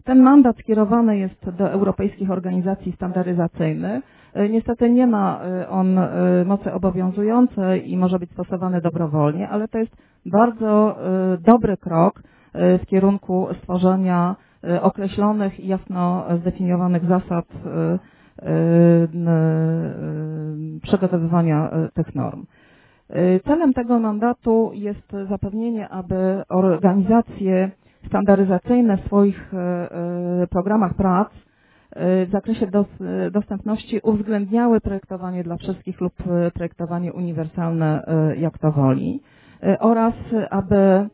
Ten mandat skierowany jest do europejskich organizacji standaryzacyjnych. Niestety nie ma on mocy obowiązującej i może być stosowany dobrowolnie, ale to jest bardzo dobry krok w kierunku stworzenia określonych i jasno zdefiniowanych zasad przygotowywania tych norm. Celem tego mandatu jest zapewnienie, aby organizacje standaryzacyjne w swoich programach prac w zakresie dostępności uwzględniały projektowanie dla wszystkich lub projektowanie uniwersalne, jak to woli, oraz aby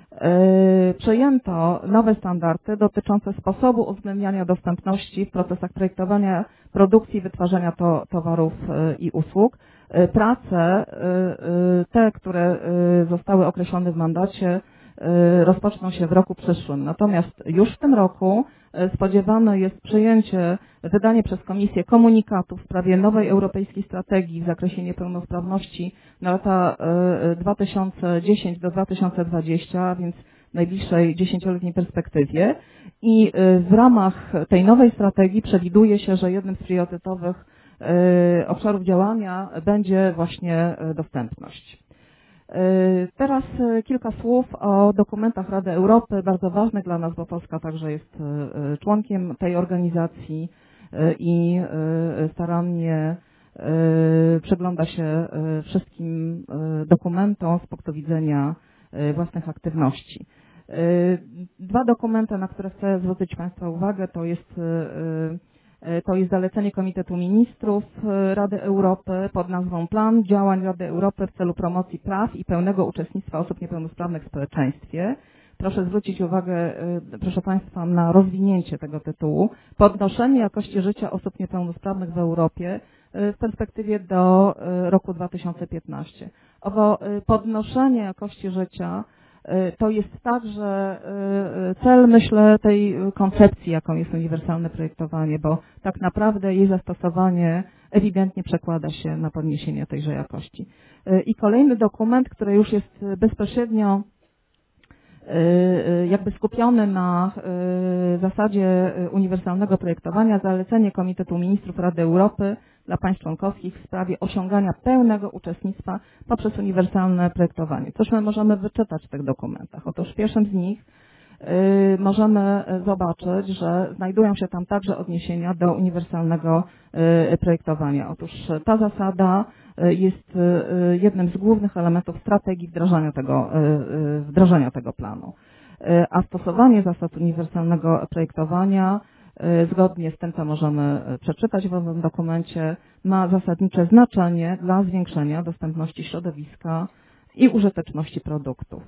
przyjęto nowe standardy dotyczące sposobu uwzględniania dostępności w procesach projektowania, produkcji, wytwarzania towarów i usług. Prace, te, które zostały określone w mandacie, rozpoczną się w roku przyszłym. Natomiast już w tym roku spodziewane jest wydanie przez Komisję komunikatu w sprawie nowej europejskiej strategii w zakresie niepełnosprawności na lata 2010 do 2020, więc w najbliższej 10-letniej perspektywie. I w ramach tej nowej strategii przewiduje się, że jednym z priorytetowych obszarów działania będzie właśnie dostępność. Teraz kilka słów o dokumentach Rady Europy, bardzo ważnych dla nas, bo Polska także jest członkiem tej organizacji i starannie przygląda się wszystkim dokumentom z punktu widzenia własnych aktywności. Dwa dokumenty, na które chcę zwrócić Państwa uwagę, to jest zalecenie Komitetu Ministrów Rady Europy pod nazwą Plan działań Rady Europy w celu promocji praw i pełnego uczestnictwa osób niepełnosprawnych w społeczeństwie. Proszę zwrócić uwagę, proszę Państwa, na rozwinięcie tego tytułu. Podnoszenie jakości życia osób niepełnosprawnych w Europie w perspektywie do roku 2015. Owo podnoszenie jakości życia to jest także cel, myślę, tej koncepcji, jaką jest uniwersalne projektowanie, bo tak naprawdę jej zastosowanie ewidentnie przekłada się na podniesienie tejże jakości. I kolejny dokument, który już jest bezpośrednio jakby skupiony na zasadzie uniwersalnego projektowania, zalecenie Komitetu Ministrów Rady Europy dla państw członkowskich w sprawie osiągania pełnego uczestnictwa poprzez uniwersalne projektowanie. Cóż my możemy wyczytać w tych dokumentach? Otóż w pierwszym z nich możemy zobaczyć, że znajdują się tam także odniesienia do uniwersalnego projektowania. Otóż ta zasada jest jednym z głównych elementów strategii wdrażania tego planu. A stosowanie zasad uniwersalnego projektowania zgodnie z tym, co możemy przeczytać w owym dokumencie, ma zasadnicze znaczenie dla zwiększenia dostępności środowiska i użyteczności produktów.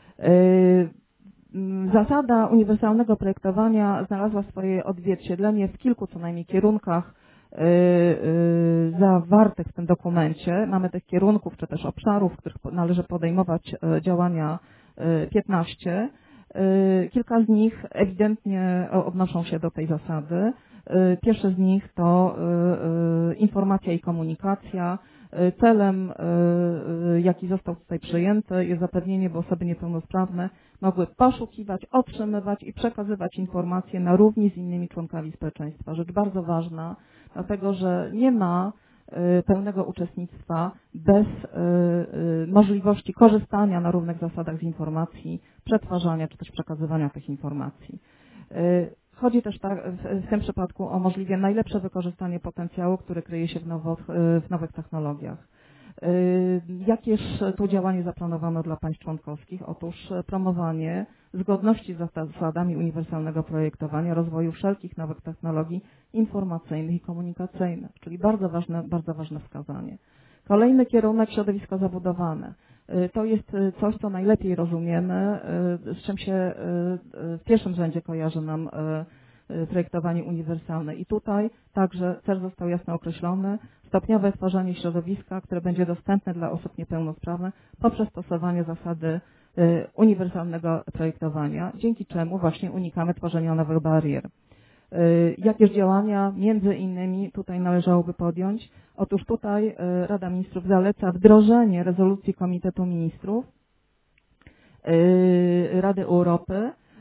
Zasada uniwersalnego projektowania znalazła swoje odzwierciedlenie w kilku co najmniej kierunkach zawartych w tym dokumencie. Mamy tych kierunków czy też obszarów, w których należy podejmować działania 15. Kilka z nich ewidentnie odnoszą się do tej zasady. Pierwszy z nich to informacja i komunikacja. Celem, jaki został tutaj przyjęty, jest zapewnienie, by osoby niepełnosprawne mogły poszukiwać, otrzymywać i przekazywać informacje na równi z innymi członkami społeczeństwa. Rzecz bardzo ważna, dlatego że nie ma pełnego uczestnictwa bez możliwości korzystania na równych zasadach z informacji, przetwarzania czy też przekazywania tych informacji. Chodzi też w tym przypadku o możliwie najlepsze wykorzystanie potencjału, który kryje się w nowych technologiach. Jakież tu działanie zaplanowano dla państw członkowskich? Otóż promowanie zgodności z zasadami uniwersalnego projektowania, rozwoju wszelkich nowych technologii informacyjnych i komunikacyjnych, czyli bardzo ważne wskazanie. Kolejny kierunek, środowisko zabudowane. To jest coś, co najlepiej rozumiemy, z czym się w pierwszym rzędzie kojarzy nam projektowanie uniwersalne. I tutaj także cel został jasno określony. Stopniowe tworzenie środowiska, które będzie dostępne dla osób niepełnosprawnych poprzez stosowanie zasady uniwersalnego projektowania, dzięki czemu właśnie unikamy tworzenia nowych barier. Jakież działania między innymi tutaj należałoby podjąć? Otóż tutaj Rada Ministrów zaleca wdrożenie rezolucji Komitetu Ministrów Rady Europy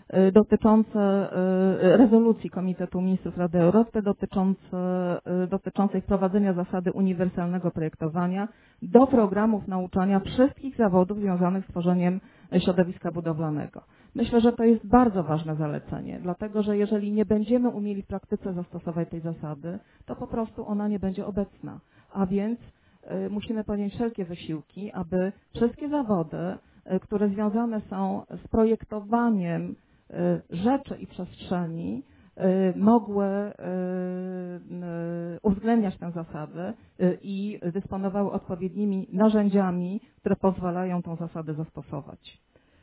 dotyczące rezolucji Komitetu Ministrów Rady Europy dotyczącej wprowadzenia zasady uniwersalnego projektowania do programów nauczania wszystkich zawodów związanych z tworzeniem środowiska budowlanego. Myślę, że to jest bardzo ważne zalecenie, dlatego że jeżeli nie będziemy umieli w praktyce zastosować tej zasady, to po prostu ona nie będzie obecna. A więc musimy podjąć wszelkie wysiłki, aby wszystkie zawody, które związane są z projektowaniem rzeczy i przestrzeni, mogły uwzględniać tę zasadę i dysponowały odpowiednimi narzędziami, które pozwalają tę zasadę zastosować.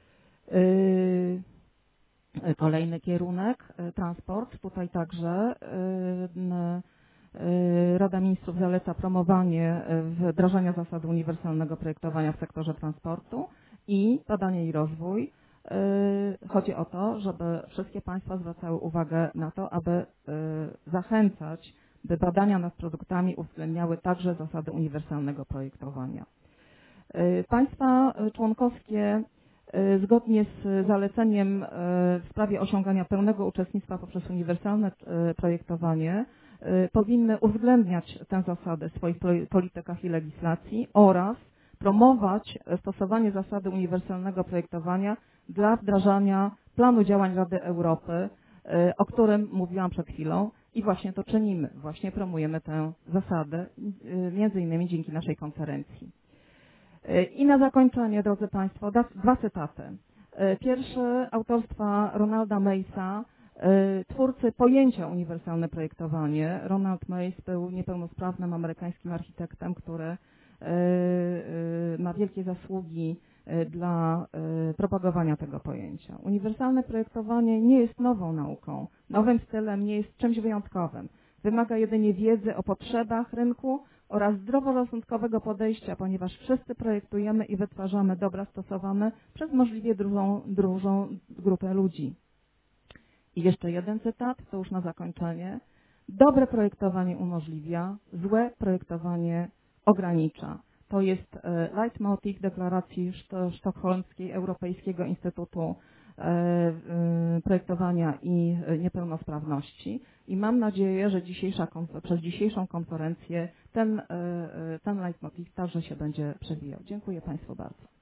Kolejny kierunek, transport. Tutaj także Rada Ministrów zaleca promowanie wdrażania zasady uniwersalnego projektowania w sektorze transportu i badanie i rozwój. Chodzi o to, żeby wszystkie państwa zwracały uwagę na to, aby zachęcać, by badania nad produktami uwzględniały także zasady uniwersalnego projektowania. Państwa członkowskie zgodnie z zaleceniem w sprawie osiągania pełnego uczestnictwa poprzez uniwersalne projektowanie powinny uwzględniać tę zasadę w swoich politykach i legislacji oraz promować stosowanie zasady uniwersalnego projektowania dla wdrażania planu działań Rady Europy, o którym mówiłam przed chwilą i właśnie to czynimy, właśnie promujemy tę zasadę, między innymi dzięki naszej konferencji. I na zakończenie, drodzy Państwo, dwa cytaty. Pierwszy autorstwa Ronalda Maysa, twórcy pojęcia uniwersalne projektowanie. Ronald Mays był niepełnosprawnym amerykańskim architektem, który ma wielkie zasługi dla propagowania tego pojęcia. Uniwersalne projektowanie nie jest nową nauką, nowym stylem, nie jest czymś wyjątkowym. Wymaga jedynie wiedzy o potrzebach rynku oraz zdroworozsądkowego podejścia, ponieważ wszyscy projektujemy i wytwarzamy dobra stosowane przez możliwie dużą grupę ludzi. I jeszcze jeden cytat, to już na zakończenie. Dobre projektowanie umożliwia, złe projektowanie ogranicza. To jest leitmotiv deklaracji sztokholmskiej Europejskiego Instytutu Projektowania i Niepełnosprawności i mam nadzieję, że przez dzisiejszą konferencję ten leitmotiv także się będzie przewijał. Dziękuję Państwu bardzo.